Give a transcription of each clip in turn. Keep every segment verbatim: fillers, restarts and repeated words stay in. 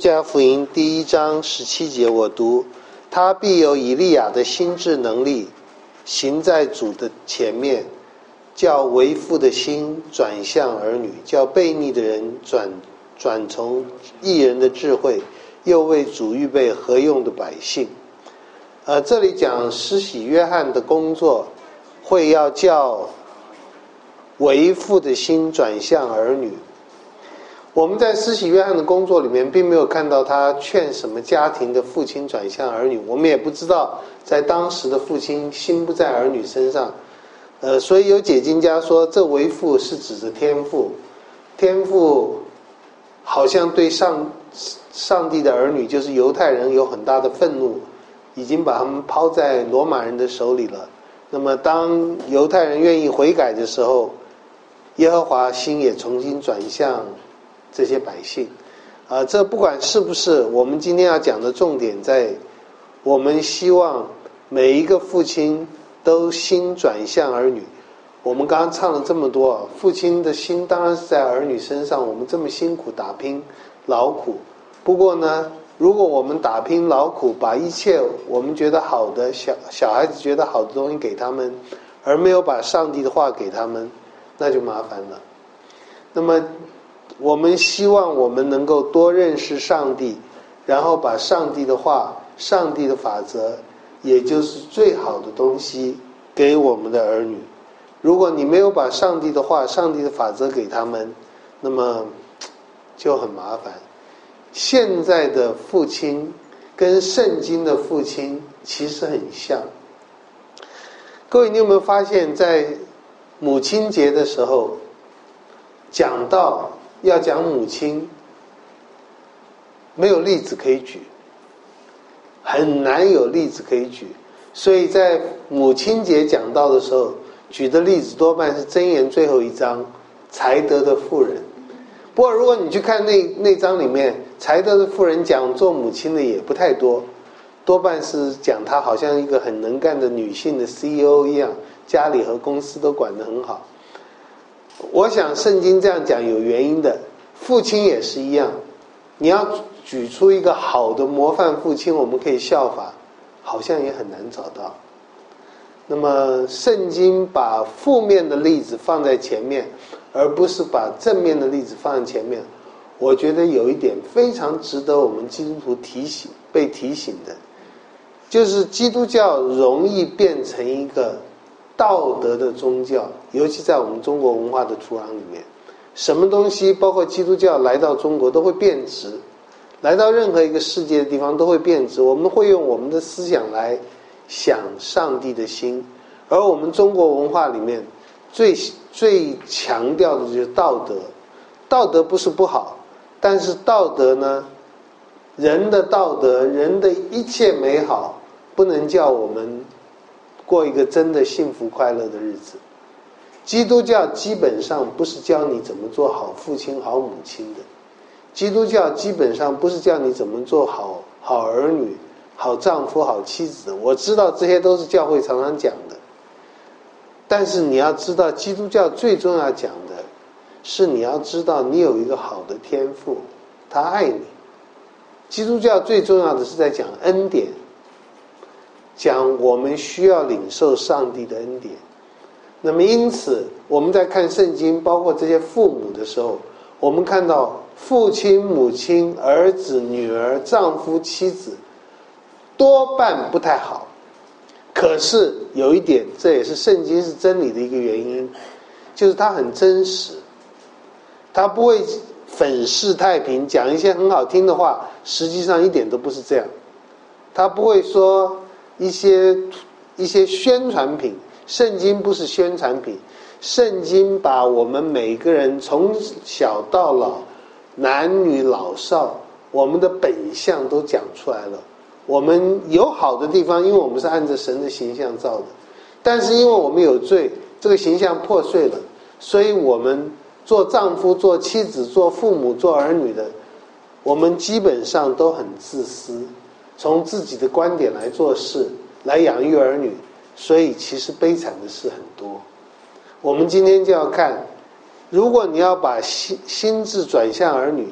加福音第一章十七节，我读：他必有以利亚的心智能力，行在主的前面，叫为父的心转向儿女，叫悖逆的人转转从义人的智慧，又为主预备合用的百姓。呃，这里讲施洗约翰的工作，会要叫为父的心转向儿女。我们在施洗约翰的工作里面并没有看到他劝什么家庭的父亲转向儿女，我们也不知道在当时的父亲心不在儿女身上。呃，所以有解经家说，这为父是指着天父，天父好像对上上帝的儿女，就是犹太人有很大的愤怒，已经把他们抛在罗马人的手里了。那么当犹太人愿意悔改的时候，耶和华心也重新转向这些百姓。啊、呃，这不管是不是我们今天要讲的重点，在我们希望每一个父亲都心转向儿女。我们刚刚唱了这么多，父亲的心当然是在儿女身上，我们这么辛苦打拼劳苦。不过呢，如果我们打拼劳苦，把一切我们觉得好的小小孩子觉得好的东西给他们，而没有把上帝的话给他们，那就麻烦了。那么我们希望我们能够多认识上帝，然后把上帝的话、上帝的法则，也就是最好的东西给我们的儿女。如果你没有把上帝的话、上帝的法则给他们，那么就很麻烦。现在的父亲跟圣经的父亲其实很像。各位，你有没有发现，在母亲节的时候讲到要讲母亲，没有例子可以举，很难有例子可以举。所以在母亲节讲到的时候，举的例子多半是箴言最后一章才德的妇人。不过如果你去看那那章里面，才德的妇人讲做母亲的也不太多，多半是讲她好像一个很能干的女性的 C E O 一样，家里和公司都管得很好。我想圣经这样讲有原因的，父亲也是一样。你要举出一个好的模范父亲我们可以效法，好像也很难找到。那么圣经把负面的例子放在前面，而不是把正面的例子放在前面，我觉得有一点非常值得我们基督徒提醒被提醒的，就是基督教容易变成一个道德的宗教，尤其在我们中国文化的土壤里面，什么东西包括基督教来到中国都会变质，来到任何一个世界的地方都会变质。我们会用我们的思想来想上帝的心，而我们中国文化里面最最强调的就是道德。道德不是不好，但是道德呢，人的道德，人的一切美好，不能叫我们过一个真的幸福快乐的日子。基督教基本上不是教你怎么做好父亲好母亲的，基督教基本上不是教你怎么做好好儿女、好丈夫、好妻子的。我知道这些都是教会常常讲的，但是你要知道，基督教最重要讲的是你要知道你有一个好的天父，他爱你。基督教最重要的是在讲恩典，讲我们需要领受上帝的恩典。那么因此我们在看圣经包括这些父母的时候，我们看到父亲、母亲、儿子、女儿、丈夫、妻子多半不太好。可是有一点，这也是圣经是真理的一个原因，就是它很真实，它不会粉饰太平，讲一些很好听的话，实际上一点都不是这样。它不会说一些一些宣传品，圣经不是宣传品，圣经把我们每个人从小到老，男女老少，我们的本相都讲出来了。我们有好的地方，因为我们是按照神的形象造的，但是因为我们有罪，这个形象破碎了，所以我们做丈夫、做妻子、做父母、做儿女的，我们基本上都很自私，从自己的观点来做事，来养育儿女，所以其实悲惨的事很多。我们今天就要看，如果你要把心心智转向儿女，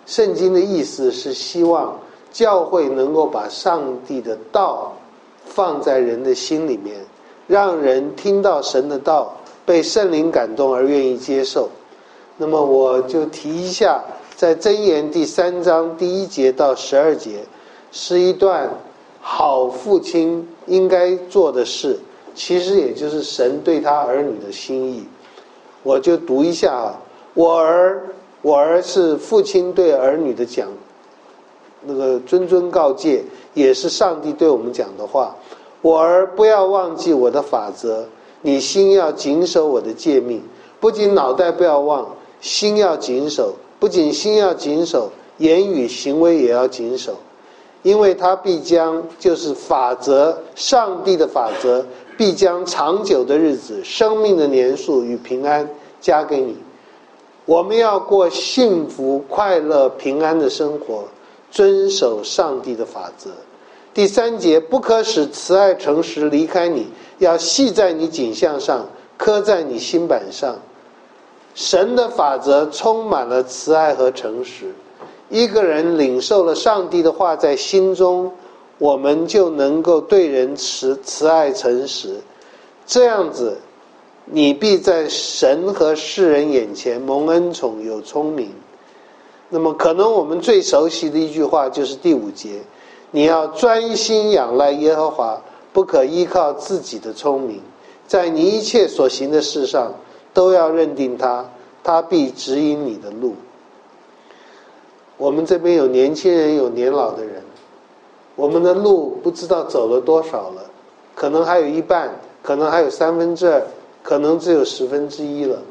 圣经的意思是希望教会能够把上帝的道放在人的心里面，让人听到神的道，被圣灵感动而愿意接受。那么我就提一下，在箴言第三章第一节到十二节，是一段好父亲应该做的事，其实也就是神对他儿女的心意。我就读一下啊，我儿，我儿是父亲对儿女的讲，那个谆谆告诫，也是上帝对我们讲的话。我儿，不要忘记我的法则，你心要谨守我的诫命，不仅脑袋不要忘，心要谨守，不仅心要谨守，言语行为也要谨守，因为他必将，就是法则，上帝的法则必将长久的日子、生命的年数与平安加给你。我们要过幸福、快乐、平安的生活，遵守上帝的法则。第三节，不可使慈爱诚实离开你，要系在你颈项上，刻在你心板上。神的法则充满了慈爱和诚实。一个人领受了上帝的话在心中，我们就能够对人慈慈爱诚实。这样子，你必在神和世人眼前蒙恩宠，有聪明。那么可能我们最熟悉的一句话就是第五节，你要专心仰赖耶和华，不可依靠自己的聪明，在你一切所行的事上都要认定他，他必指引你的路。我们这边有年轻人，有年老的人，我们的路不知道走了多少了，可能还有一半，可能还有三分之二，可能只有十分之一了。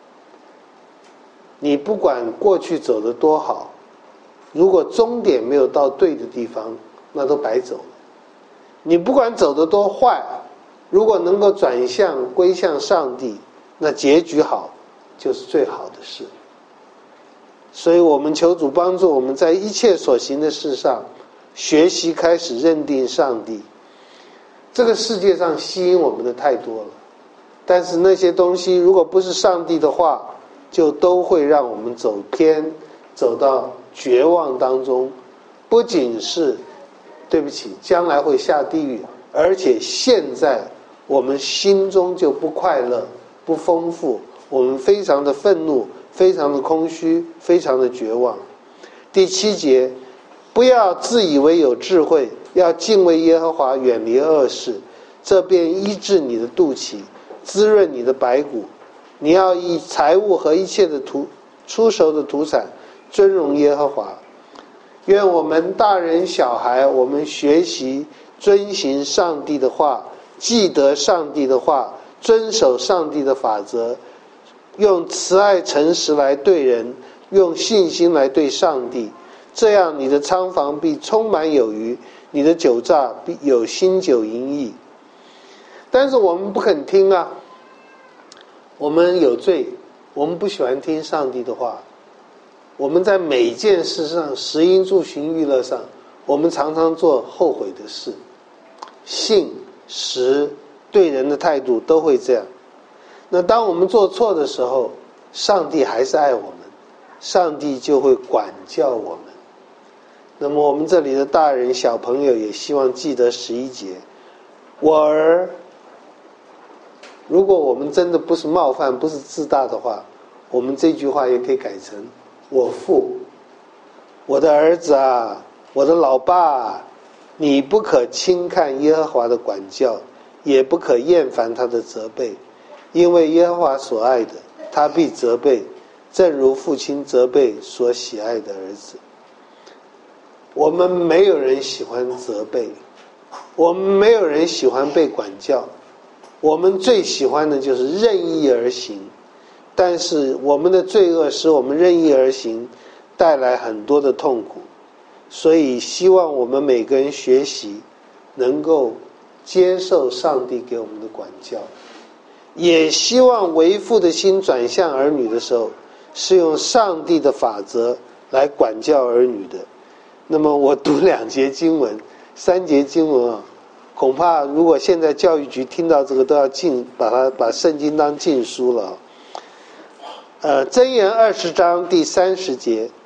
你不管过去走得多好，如果终点没有到对的地方，那都白走了。你不管走得多坏，如果能够转向归向上帝，那结局好就是最好的事。所以我们求主帮助我们在一切所行的事上学习开始认定上帝。这个世界上吸引我们的太多了，但是那些东西如果不是上帝的话，就都会让我们走偏，走到绝望当中。不仅是对不起将来会下地狱，而且现在我们心中就不快乐，不丰富，我们非常的愤怒，非常的空虚，非常的绝望。第七节，不要自以为有智慧，要敬畏耶和华，远离恶事，这便医治你的肚脐，滋润你的白骨。你要以财物和一切的土出熟的土产尊荣耶和华。愿我们大人小孩，我们学习遵行上帝的话，记得上帝的话，遵守上帝的法则，用慈爱诚实来对人，用信心来对上帝，这样你的仓房必充满有余，你的酒榨必有新酒盈溢。但是我们不肯听啊，我们有罪，我们不喜欢听上帝的话。我们在每件事上，食衣住行娱乐上，我们常常做后悔的事。信实对人的态度都会这样。那当我们做错的时候，上帝还是爱我们，上帝就会管教我们。那么我们这里的大人小朋友也希望记得十一节，我儿，如果我们真的不是冒犯，不是自大的话，我们这句话也可以改成我父，我的儿子啊，我的老爸啊，你不可轻看耶和华的管教，也不可厌烦他的责备，因为耶和华所爱的，他必责备，正如父亲责备所喜爱的儿子。我们没有人喜欢责备，我们没有人喜欢被管教，我们最喜欢的就是任意而行。但是我们的罪恶使我们任意而行，带来很多的痛苦。所以希望我们每个人学习能够接受上帝给我们的管教，也希望为父的心转向儿女的时候，是用上帝的法则来管教儿女的。那么我读两节经文，三节经文啊，恐怕如果现在教育局听到这个，都要禁，把它把圣经当禁书了。呃，箴言二十章第三十节，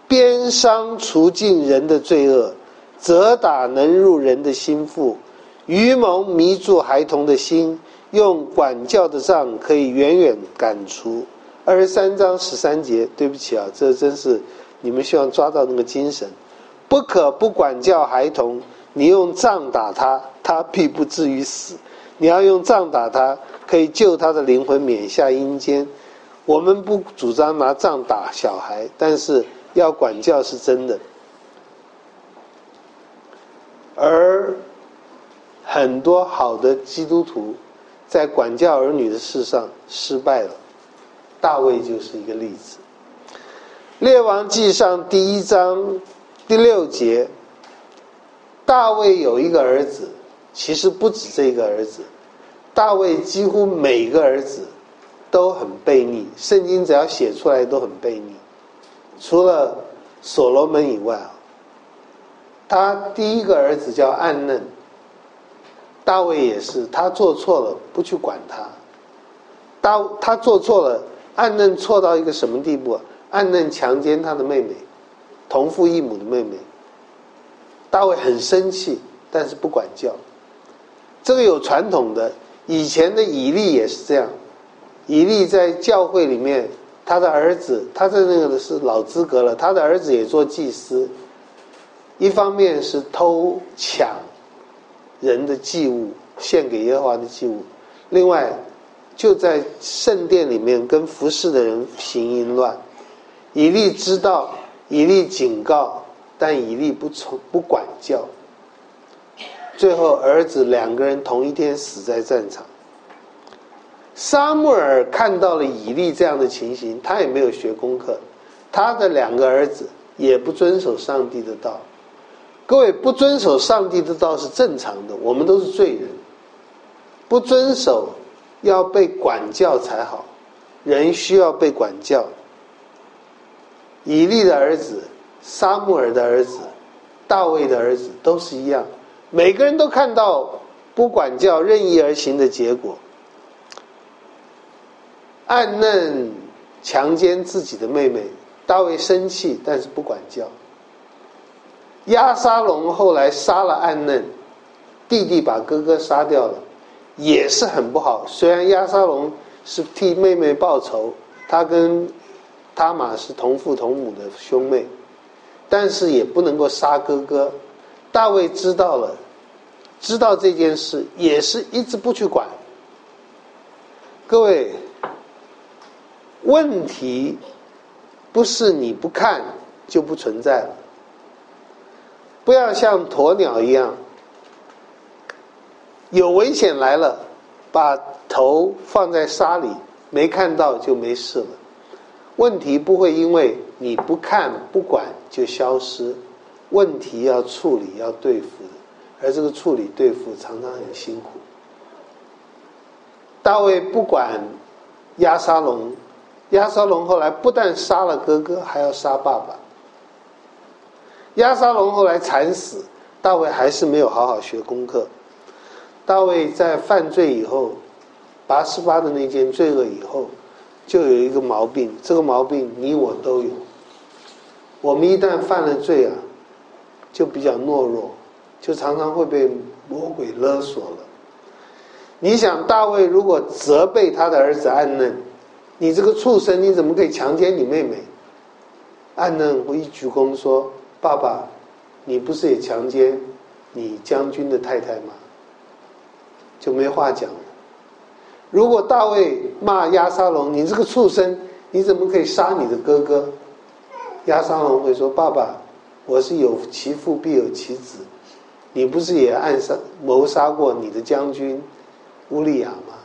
鞭伤除尽人的罪恶，责打能入人的心腹，愚蒙迷住孩童的心，用管教的杖可以远远赶除。二十三章十三节，对不起啊，这真是你们希望抓到那个精神。不可不管教孩童，你用杖打他，他必不至于死。你要用杖打他，可以救他的灵魂免下阴间。我们不主张拿杖打小孩，但是要管教是真的。而很多好的基督徒在管教儿女的事上失败了，大卫就是一个例子。列王纪上第一章第六节，大卫有一个儿子，其实不止这个儿子，大卫几乎每个儿子都很悖逆，圣经只要写出来都很悖逆，除了所罗门以外，他第一个儿子叫暗嫩，大卫也是，他做错了不去管他，他他做错了，暗嫩错到一个什么地步啊？暗嫩强奸他的妹妹，同父异母的妹妹，大卫很生气，但是不管教。这个有传统的，以前的以利也是这样。以利在教会里面，他的儿子，他在那个是老资格了，他的儿子也做祭司，一方面是偷抢人的祭物，献给耶和华的祭物，另外就在圣殿里面跟服侍的人行淫乱。以利知道，以利警告，但以利不从不管教，最后儿子两个人同一天死在战场。撒母耳看到了以利这样的情形，他也没有学功课，他的两个儿子也不遵守上帝的道。各位，不遵守上帝的道是正常的，我们都是罪人，不遵守要被管教才好，人需要被管教。以利的儿子、撒母耳的儿子、大卫的儿子都是一样，每个人都看到不管教任意而行的结果。暗嫩强奸自己的妹妹，大卫生气，但是不管教。押沙龙后来杀了暗嫩，弟弟把哥哥杀掉了，也是很不好。虽然押沙龙是替妹妹报仇，他跟他玛是同父同母的兄妹，但是也不能够杀哥哥。大卫知道了，知道这件事，也是一直不去管。各位，问题不是你不看就不存在了，不要像鸵鸟一样，有危险来了，把头放在沙里，没看到就没事了。问题不会因为你不看不管就消失，问题要处理要对付的，而这个处理对付常常很辛苦。大卫不管押沙龙，押沙龙后来不但杀了哥哥，还要杀爸爸。押沙龙后来惨死，大卫还是没有好好学功课。大卫在犯罪以后，拔示巴的那件罪恶以后，就有一个毛病，这个毛病你我都有。我们一旦犯了罪啊，就比较懦弱，就常常会被魔鬼勒索了。你想，大卫如果责备他的儿子暗嫩，你这个畜生，你怎么可以强奸你妹妹？暗嫩会一鞠躬说，爸爸，你不是也强奸你将军的太太吗？就没话讲了。如果大卫骂押沙龙，你这个畜生，你怎么可以杀你的哥哥？押沙龙会说，爸爸，我是有其父必有其子，你不是也暗杀谋杀过你的将军乌利亚吗？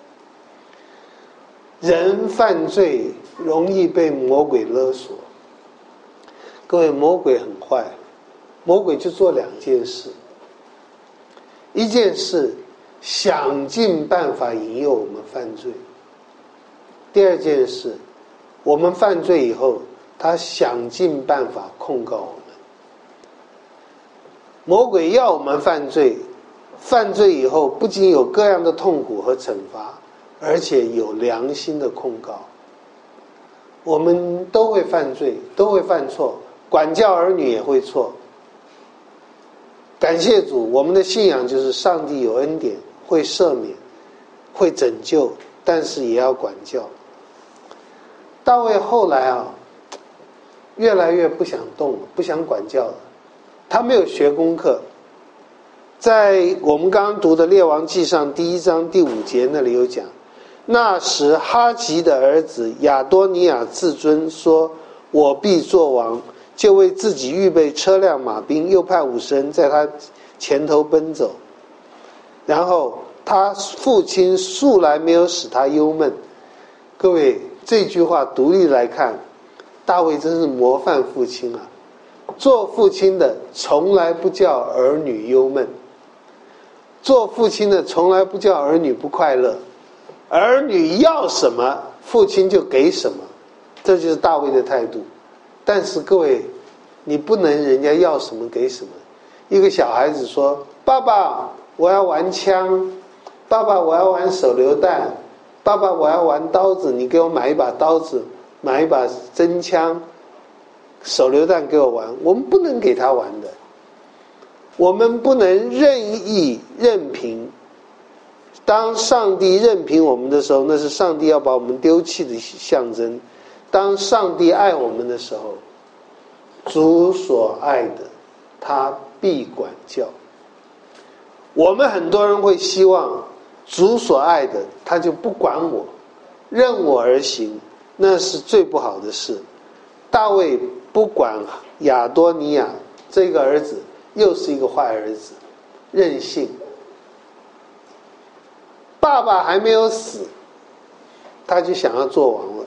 人犯罪容易被魔鬼勒索。各位，魔鬼很坏，魔鬼就做两件事。一件事，想尽办法引诱我们犯罪。第二件事，我们犯罪以后，他想尽办法控告我们。魔鬼要我们犯罪，犯罪以后不仅有各样的痛苦和惩罚，而且有良心的控告。我们都会犯罪，都会犯错， 管教儿女也会错。感谢主，我们的信仰就是上帝有恩典，会赦免，会拯救，但是也要管教。大卫后来啊，越来越不想动了，不想管教了。他没有学功课。在我们刚刚读的列王记上第一章第五节那里有讲，那时哈吉的儿子亚多尼亚自尊说，我必作王，就为自己预备车辆马兵，又派武士人在他前头奔走。然后他父亲素来没有使他忧闷。各位，这句话独立来看，大卫真是模范父亲啊！做父亲的从来不叫儿女忧闷，做父亲的从来不叫儿女不快乐，儿女要什么，父亲就给什么，这就是大卫的态度。但是各位，你不能人家要什么给什么。一个小孩子说，爸爸我要玩枪，爸爸我要玩手榴弹，爸爸我要玩刀子，你给我买一把刀子，买一把真枪，手榴弹给我玩。我们不能给他玩的，我们不能任意任凭。当上帝任凭我们的时候，那是上帝要把我们丢弃的象征。当上帝爱我们的时候，主所爱的他必管教。我们很多人会希望主所爱的他就不管我，任我而行，那是最不好的事。大卫不管亚多尼亚这个儿子，又是一个坏儿子，任性。爸爸还没有死，他就想要做王了。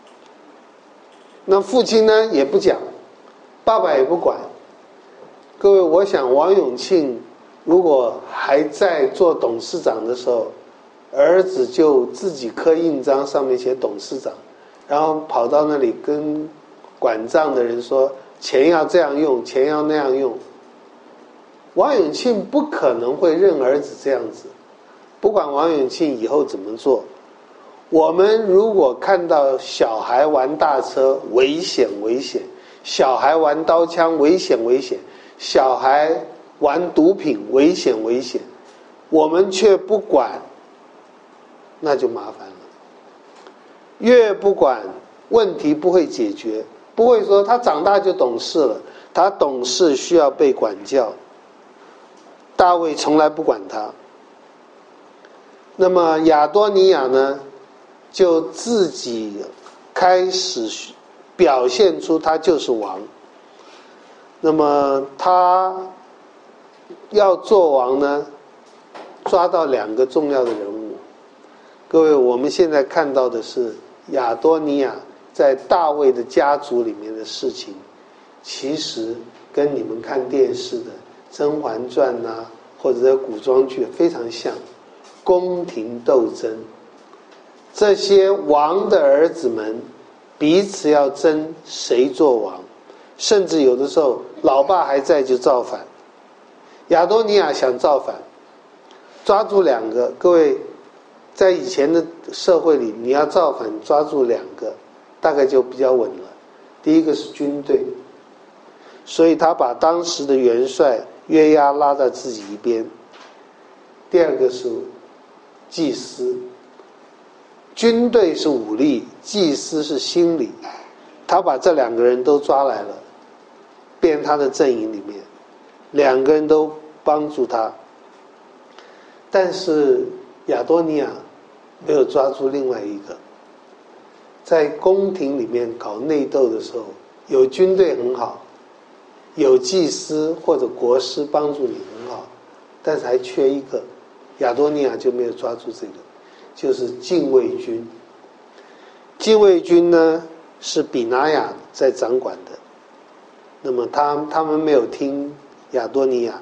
那父亲呢也不讲，爸爸也不管。各位，我想王永庆如果还在做董事长的时候，儿子就自己刻印章，上面写董事长，然后跑到那里跟管账的人说钱要这样用，钱要那样用。王永庆不可能会认儿子这样子，不管王永庆以后怎么做。我们如果看到小孩玩大车，危险危险；小孩玩刀枪，危险危险；小孩玩毒品，危险危险，我们却不管，那就麻烦了。越不管，问题不会解决，不会说他长大就懂事了，他懂事需要被管教。大卫从来不管他。那么亚多尼亚呢，就自己开始表现出他就是王。那么他要做王呢，抓到两个重要的人物。各位，我们现在看到的是亚多尼亚在大卫的家族里面的事情，其实跟你们看电视的《甄嬛传》啊，或者是古装剧非常像，宫廷斗争。这些王的儿子们彼此要争谁做王，甚至有的时候老爸还在就造反。亚多尼亚想造反，抓住两个。各位，在以前的社会里，你要造反抓住两个大概就比较稳了。第一个是军队，所以他把当时的元帅约押拉到自己一边。第二个是祭司，军队是武力，祭司是心理，他把这两个人都抓来了，变他的阵营里面，两个人都帮助他。但是亚多尼亚没有抓住另外一个。在宫廷里面搞内斗的时候，有军队很好，有祭司或者国师帮助你很好，但是还缺一个，亚多尼亚就没有抓住这个，就是禁卫军。禁卫军呢是比拿雅在掌管的，那么他他们没有听亚多尼亚，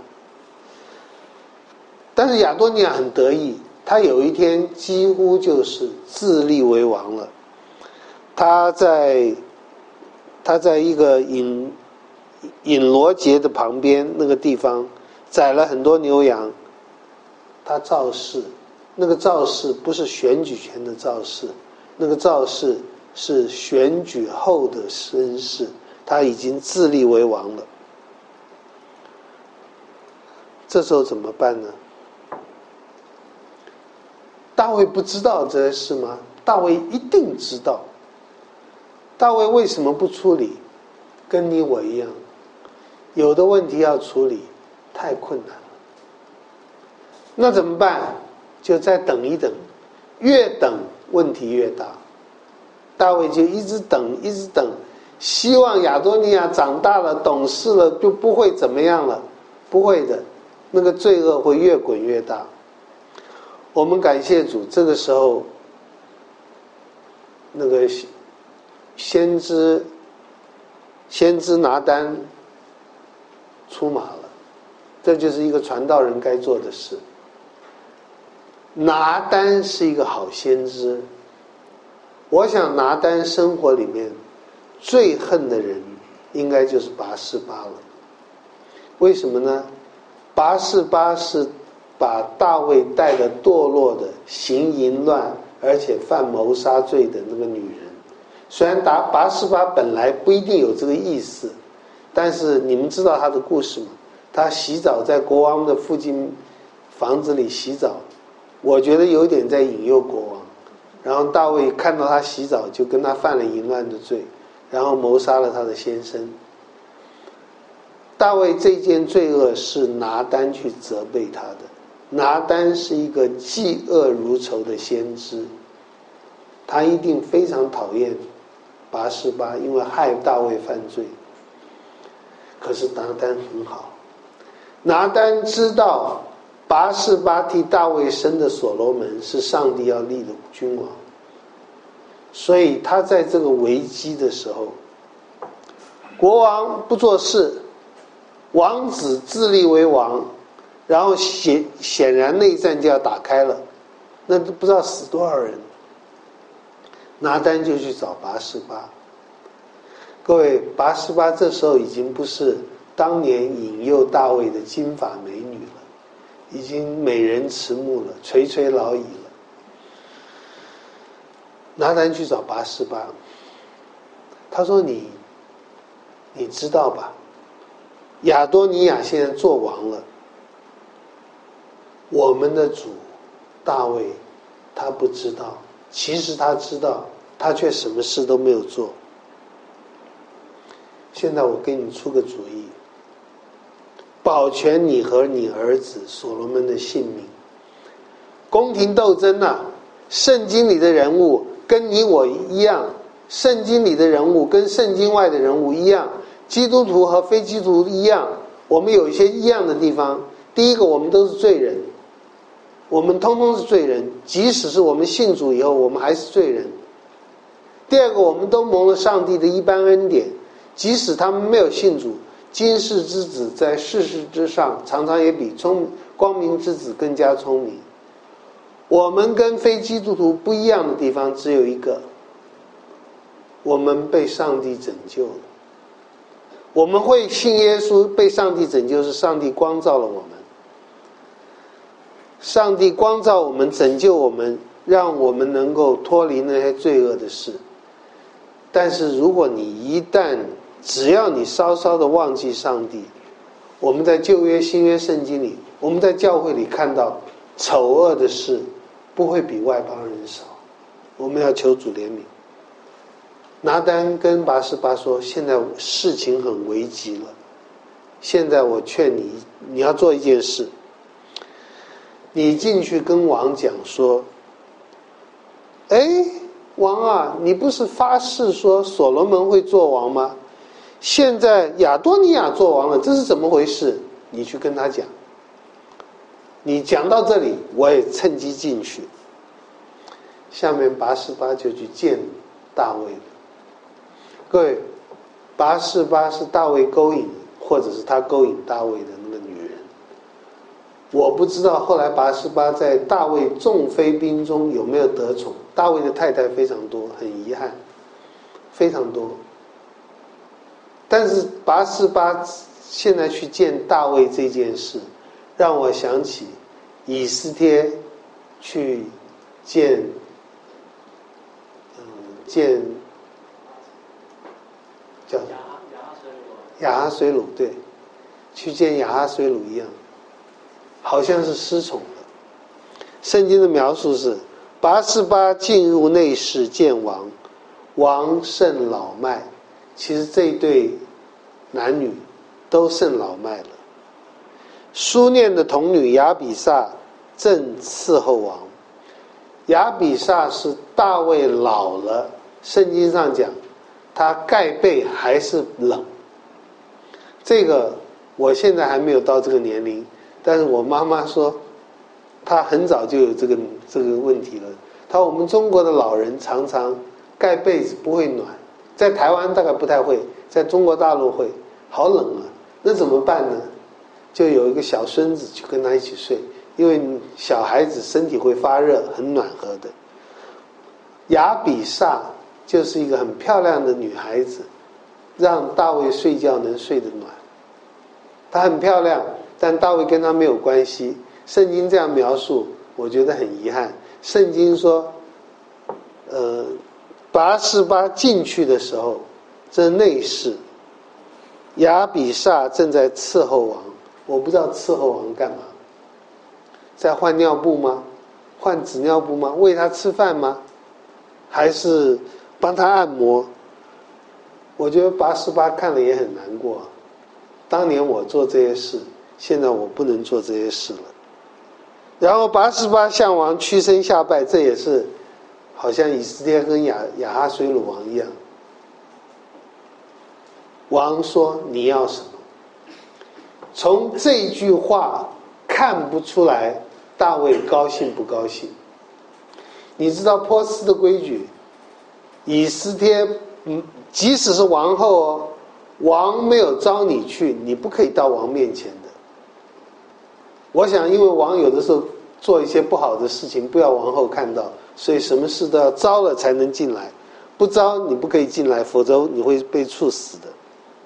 但是亚多尼亚很得意，他有一天几乎就是自立为王了。他在他在一个引引罗节的旁边那个地方宰了很多牛羊，他造势，那个造势不是选举前的造势，那个造势是选举后的声势， 他已经自立为王了。这时候怎么办呢？大卫不知道这些事吗？大卫一定知道。大卫为什么不处理？跟你我一样，有的问题要处理，太困难了。那怎么办？就再等一等，越等问题越大。大卫就一直等，一直等，希望亚多尼亚长大了、懂事了，就不会怎么样了。不会的，那个罪恶会越滚越大。我们感谢主，这个时候，那个先知先知拿单出马了，这就是一个传道人该做的事。拿单是一个好先知，我想拿单生活里面最恨的人应该就是拔示巴了。为什么呢？拔示巴是把大卫带的堕落的、行淫乱而且犯谋杀罪的那个女人。虽然达拔示巴本来不一定有这个意思，但是你们知道她的故事吗？她洗澡在国王的附近房子里洗澡，我觉得有点在引诱国王。然后大卫看到她洗澡，就跟她犯了淫乱的罪，然后谋杀了她的先生。大卫这件罪恶是拿单去责备他的。拿单是一个嫉恶如仇的先知，他一定非常讨厌拔示巴，因为害大卫犯罪。可是拿单很好，拿单知道拔示巴替大卫生的所罗门是上帝要立的君王，所以他在这个危机的时候，国王不做事，王子自立为王，然后显显然内战就要打开了，那都不知道死多少人。拿单就去找拔示巴。各位，拔示巴这时候已经不是当年引诱大卫的金发美女了，已经美人迟暮了，垂垂老矣了。拿单去找拔示巴，他说你你知道吧，亚多尼亚现在做王了，我们的主大卫他不知道，其实他知道，他却什么事都没有做。现在我给你出个主意，保全你和你儿子所罗门的性命。宫廷斗争啊，圣经里的人物跟你我一样，圣经里的人物跟圣经外的人物一样，基督徒和非基督徒一样，我们有一些一样的地方。第一个，我们都是罪人，我们通通是罪人，即使是我们信主以后，我们还是罪人。第二个，我们都蒙了上帝的一般恩典，即使他们没有信主，今世之子在世事之上，常常也比聪光明之子更加聪明。我们跟非基督徒不一样的地方只有一个，我们被上帝拯救了。我们会信耶稣，被上帝拯救，是上帝光照了我们。上帝光照我们，拯救我们，让我们能够脱离那些罪恶的事。但是如果你一旦只要你稍稍的忘记上帝，我们在旧约新约圣经里，我们在教会里看到丑恶的事不会比外邦人少，我们要求主怜悯。拿单跟拔示巴说，现在事情很危急了，现在我劝你，你要做一件事，你进去跟王讲说，哎，王啊，你不是发誓说所罗门会做王吗？现在亚多尼亚做王了，这是怎么回事？你去跟他讲。你讲到这里，我也趁机进去。下面拔示巴就去见大卫了。各位，拔示巴是大卫勾引，或者是他勾引大卫的那个女人。我不知道后来拔示巴在大卫众妃嫔中有没有得宠。大卫的太太非常多，很遗憾，非常多。但是拔示巴现在去见大卫这件事，让我想起以斯帖去见，嗯，见叫亚哈水鲁，对，去见亚哈水鲁一样，好像是失宠了。圣经的描述是：拔示巴进入内室见王，王甚老迈。其实这一对男女都甚老迈了。书念的童女亚比煞正伺候王。亚比煞是大卫老了，圣经上讲他盖被还是冷。这个我现在还没有到这个年龄，但是我妈妈说她很早就有这个这个问题了。她说我们中国的老人常常盖被子不会暖，在台湾大概不太会，在中国大陆会，好冷啊，那怎么办呢？就有一个小孙子去跟他一起睡，因为小孩子身体会发热，很暖和的。亚比煞就是一个很漂亮的女孩子，让大卫睡觉能睡得暖。她很漂亮，但大卫跟她没有关系。圣经这样描述，我觉得很遗憾。圣经说，呃，拔示巴进去的时候，这内室，亚比煞正在伺候王。我不知道伺候王干嘛，在换尿布吗？换纸尿布吗？喂他吃饭吗？还是帮他按摩？我觉得拔示巴看了也很难过。当年我做这些事，现在我不能做这些事了。然后拔示巴向王屈身下拜，这也是好像以斯帖跟亚亚哈水鲁王一样。王说：“你要什么？”从这句话看不出来大卫高兴不高兴。你知道波斯的规矩，以斯帖嗯，即使是王后哦，王没有招你去，你不可以到王面前的。我想因为王有的时候做一些不好的事情，不要王后看到，所以什么事都要招了才能进来，不招你不可以进来，否则你会被处死的。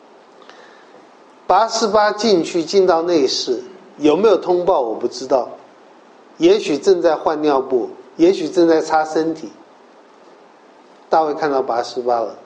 拔示巴进去进到内室，有没有通报我不知道，也许正在换尿布，也许正在擦身体。大卫看到拔示巴了，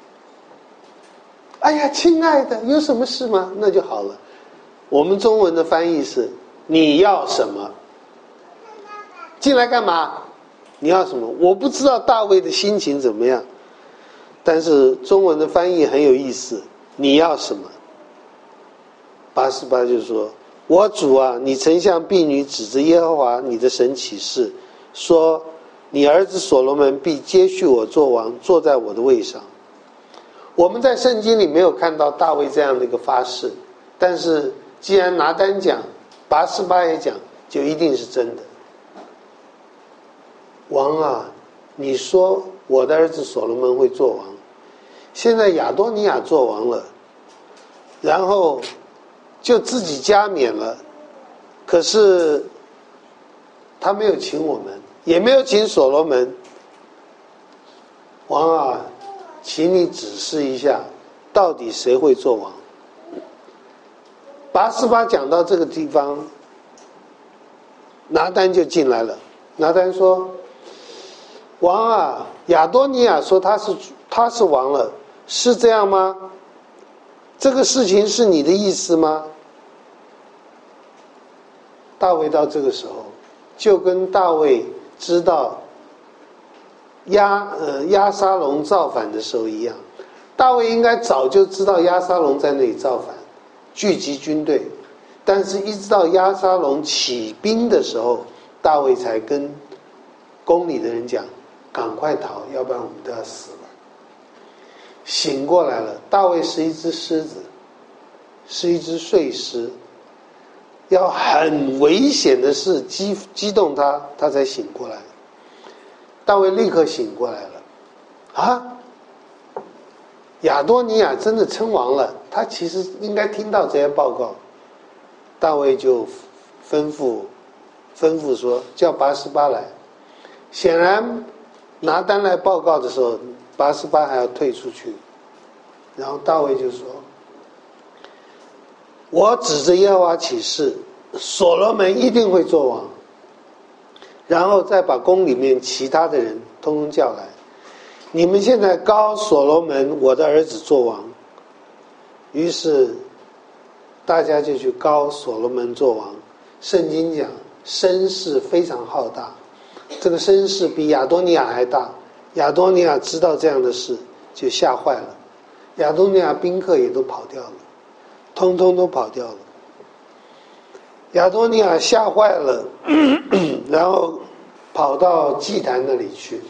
哎呀，亲爱的，有什么事吗？那就好了。我们中文的翻译是：你要什么？进来干嘛？你要什么？我不知道大卫的心情怎么样，但是中文的翻译很有意思。你要什么？拔示巴就说：我主啊，你曾向婢女指着耶和华你的神起誓，说你儿子所罗门必接续我做王，坐在我的位上。我们在圣经里没有看到大卫这样的一个发誓，但是既然拿单讲，拔示巴也讲，就一定是真的。王啊，你说我的儿子所罗门会做王，现在亚多尼亚做王了，然后就自己加冕了，可是他没有请我们，也没有请所罗门。王啊，请你指示一下，到底谁会做王？拔示巴讲到这个地方，拿单就进来了。拿单说：王啊，亚多尼亚说他是他是王了，是这样吗？这个事情是你的意思吗？大卫到这个时候，就跟大卫知道押呃押沙龙造反的时候一样，大卫应该早就知道押沙龙在那里造反，聚集军队，但是一直到押沙龙起兵的时候，大卫才跟宫里的人讲：赶快逃，要不然我们都要死了。醒过来了，大卫是一只狮子，是一只睡狮，要很危险的事激激动他，他才醒过来。大卫立刻醒过来了，啊，亚多尼亚真的称王了，他其实应该听到这些报告。大卫就吩咐吩咐说，叫拔示巴来。显然拿单来报告的时候，拔示巴还要退出去。然后大卫就说：我指着耶和华起誓，所罗门一定会做王。然后再把宫里面其他的人通通叫来，你们现在膏所罗门我的儿子做王。 于是大家就去膏所罗门做王。圣经讲声势非常浩大，这个声势比亚多尼亚还大。亚多尼亚知道这样的事就吓坏了，亚多尼亚宾客也都跑掉了，通通都跑掉了。亚多尼亚吓坏了，然后跑到祭坛那里去。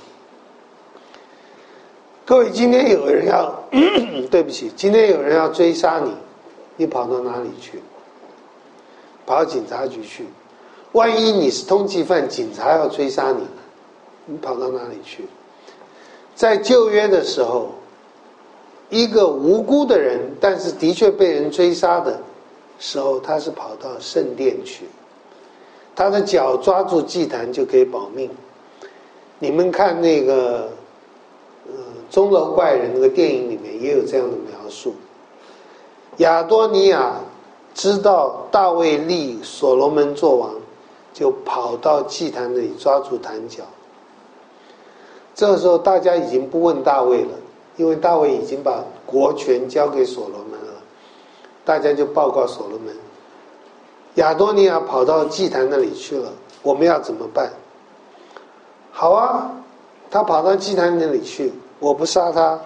各位，今天有人要对不起，今天有人要追杀你，你跑到哪里去？跑到警察局去。万一你是通缉犯，警察要追杀你，你跑到哪里去？在旧约的时候，一个无辜的人，但是的确被人追杀的时候，他是跑到圣殿去，他的脚抓住祭坛就可以保命。你们看那个呃钟楼怪人那个电影里面也有这样的描述。亚多尼亚知道大卫立所罗门做王，就跑到祭坛那里抓住坛角。这个时候大家已经不问大卫了，因为大卫已经把国权交给所罗门了。大家就报告所罗门，亚多尼亚跑到祭坛那里去了，我们要怎么办？好啊，他跑到祭坛那里去，我不杀他。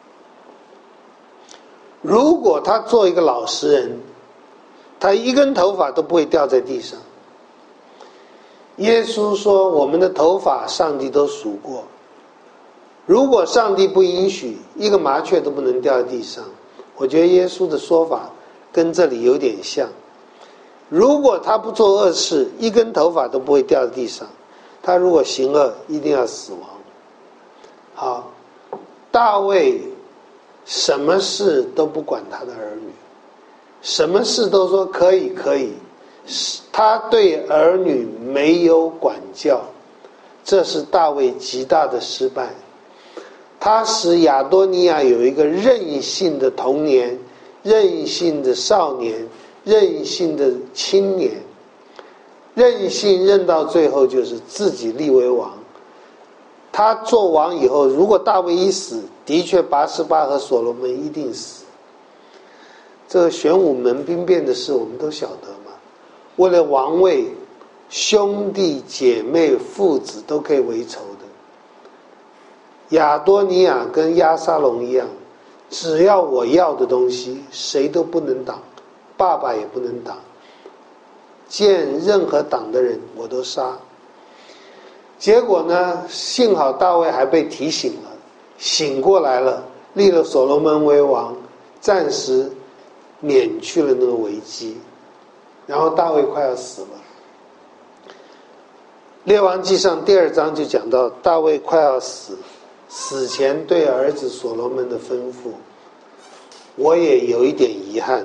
如果他做一个老实人，他一根头发都不会掉在地上。耶稣说我们的头发上帝都数过，如果上帝不允许，一个麻雀都不能掉在地上。我觉得耶稣的说法跟这里有点像。如果他不做恶事，一根头发都不会掉在地上。他如果行恶，一定要死亡。好，大卫什么事都不管他的儿女，什么事都说可以可以，他对儿女没有管教，这是大卫极大的失败。他使亚多尼亚有一个任性的童年，任性的少年，任性的青年，任性任到最后就是自己立为王。他做王以后，如果大卫一死，的确拔示巴和所罗门一定死。这个玄武门兵变的事我们都晓得嘛，为了王位，兄弟姐妹父子都可以为仇的。亚多尼亚跟押沙龙一样，只要我要的东西谁都不能挡，爸爸也不能挡，见任何挡的人我都杀。结果呢，幸好大卫还被提醒了，醒过来了，立了所罗门为王，暂时免去了那个危机。然后大卫快要死了，列王纪上第二章就讲到大卫快要死，死前对儿子所罗门的吩咐，我也有一点遗憾。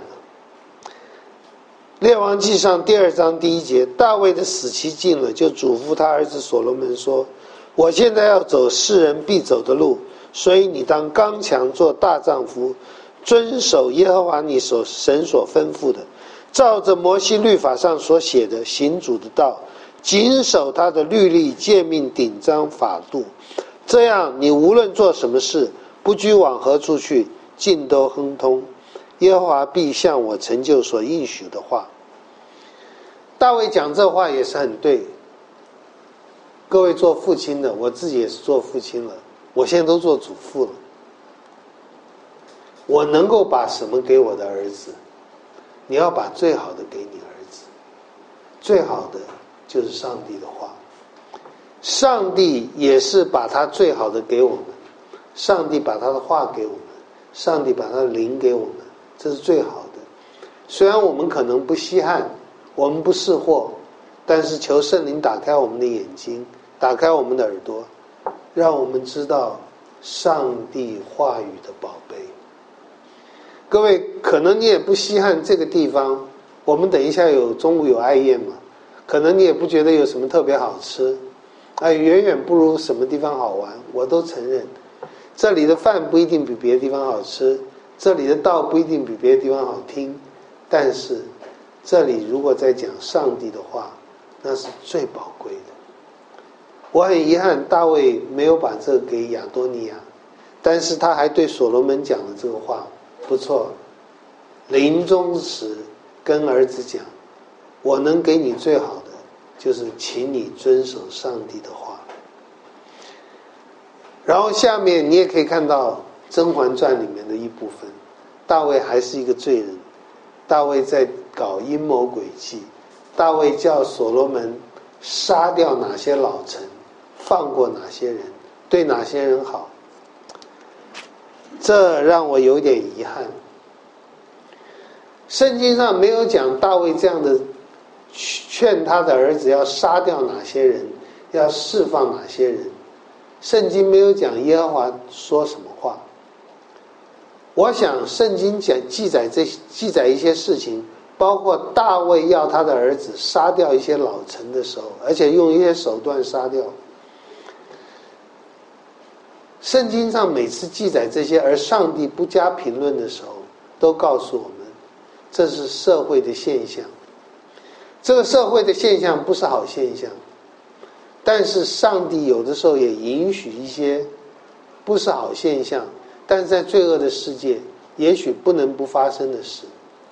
列王纪上第二章第一节，大卫的死期近了，就嘱咐他儿子所罗门说，我现在要走世人必走的路，所以你当刚强做大丈夫，遵守耶和华你所神所吩咐的，照着摩西律法上所写的行主的道，谨守他的律例诫命典章法度，这样你无论做什么事，不拘往何处去，尽都亨通，耶和华必向我成就所应许的话。大卫讲这话也是很对。各位做父亲的，我自己也是做父亲了，我现在都做祖父了。我能够把什么给我的儿子？你要把最好的给你儿子，最好的就是上帝的话。上帝也是把他最好的给我们，上帝把他的话给我们，上帝把他的灵给我们，这是最好的。虽然我们可能不稀罕，我们不识货，但是求圣灵打开我们的眼睛，打开我们的耳朵，让我们知道上帝话语的宝贝。各位，可能你也不稀罕这个地方，我们等一下有中午有爱宴嘛，可能你也不觉得有什么特别好吃，啊，远远不如什么地方好玩，我都承认。这里的饭不一定比别的地方好吃，这里的道不一定比别的地方好听，但是这里如果在讲上帝的话，那是最宝贵的。我很遗憾大卫没有把这个给亚多尼亚，但是他还对所罗门讲了这个话，不错， 临终时跟儿子讲，我能给你最好的就是请你遵守上帝的话。然后下面你也可以看到《甄嬛传》里面的一部分，大卫还是一个罪人，大卫在搞阴谋诡计，大卫叫所罗门杀掉哪些老臣，放过哪些人，对哪些人好，这让我有点遗憾。圣经上没有讲大卫这样的劝他的儿子要杀掉哪些人，要释放哪些人，圣经没有讲耶和华说什么话。我想圣经讲记载这记载一些事情，包括大卫要他的儿子杀掉一些老臣的时候，而且用一些手段杀掉。圣经上每次记载这些，而上帝不加评论的时候，都告诉我们这是社会的现象。这个社会的现象不是好现象，但是上帝有的时候也允许一些不是好现象，但是在罪恶的世界也许不能不发生的事。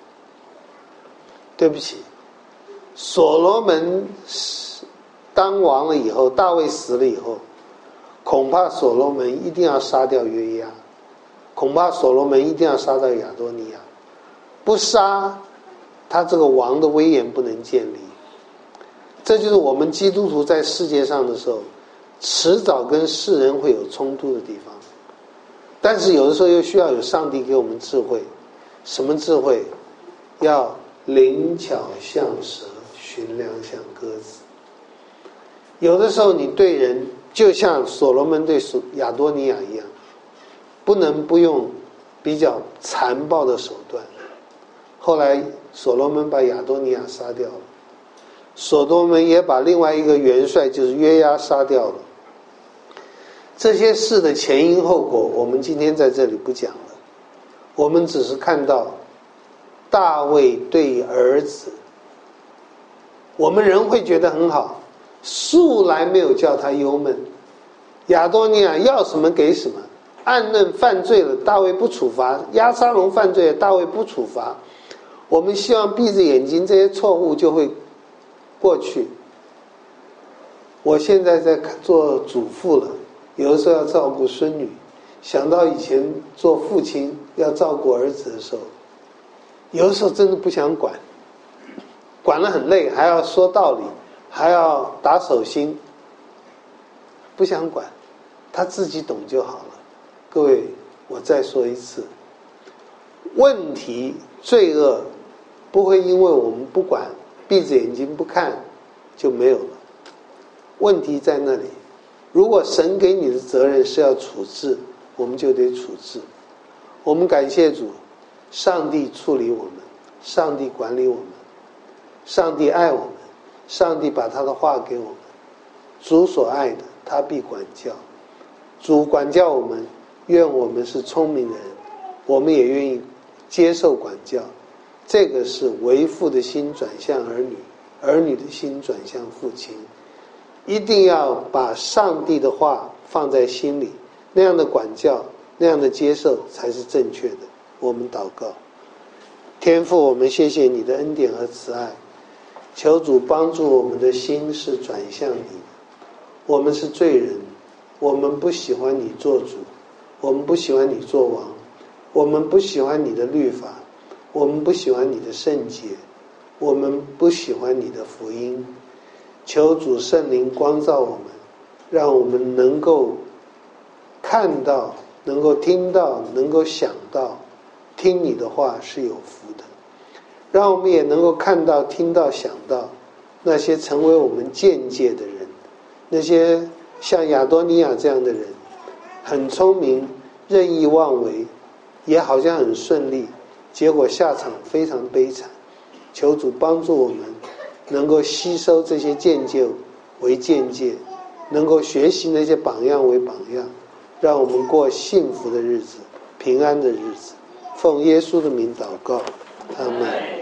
对不起，所罗门当王了以后，大卫死了以后，恐怕所罗门一定要杀掉约押，恐怕所罗门一定要杀掉亚多尼亚，不杀他这个王的威严不能建立。这就是我们基督徒在世界上的时候，迟早跟世人会有冲突的地方，但是有的时候又需要有上帝给我们智慧。什么智慧？要灵巧像蛇，寻良像鸽子。有的时候你对人就像所罗门对亚多尼亚一样，不能不用比较残暴的手段。后来所罗门把亚多尼亚杀掉了，所罗门也把另外一个元帅就是约押杀掉了。这些事的前因后果我们今天在这里不讲了，我们只是看到大卫对儿子，我们人会觉得很好，素来没有叫他忧闷。亚多尼亚要什么给什么，暗嫩犯罪了大卫不处罚，押沙龙犯罪了大卫不处罚。我们希望闭着眼睛这些错误就会过去。我现在在做祖父了，有的时候要照顾孙女，想到以前做父亲要照顾儿子的时候，有的时候真的不想管，管了很累，还要说道理，还要打手心，不想管，他自己懂就好了。各位，我再说一次，问题罪恶不会因为我们不管，闭着眼睛不看就没有了。问题在那里，如果神给你的责任是要处置，我们就得处置。我们感谢主，上帝处理我们，上帝管理我们，上帝爱我们，上帝把他的话给我们。主所爱的，他必管教。主管教我们，愿我们是聪明的人，我们也愿意接受管教。这个是为父的心转向儿女，儿女的心转向父亲。一定要把上帝的话放在心里，那样的管教，那样的接受才是正确的。我们祷告。天父，我们谢谢你的恩典和慈爱，求主帮助我们的心是转向你的。我们是罪人，我们不喜欢你做主，我们不喜欢你做王，我们不喜欢你的律法，我们不喜欢你的圣洁，我们不喜欢你的福音。求主圣灵光照我们，让我们能够看到，能够听到，能够想到，听你的话是有福的。让我们也能够看到，听到，想到那些成为我们见解的人，那些像亚多尼亚这样的人，很聪明，任意妄为，也好像很顺利，结果下场非常悲惨。求主帮助我们能够吸收这些见解为见解，能够学习那些榜样为榜样，让我们过幸福的日子，平安的日子。奉耶稣的名祷告，阿们。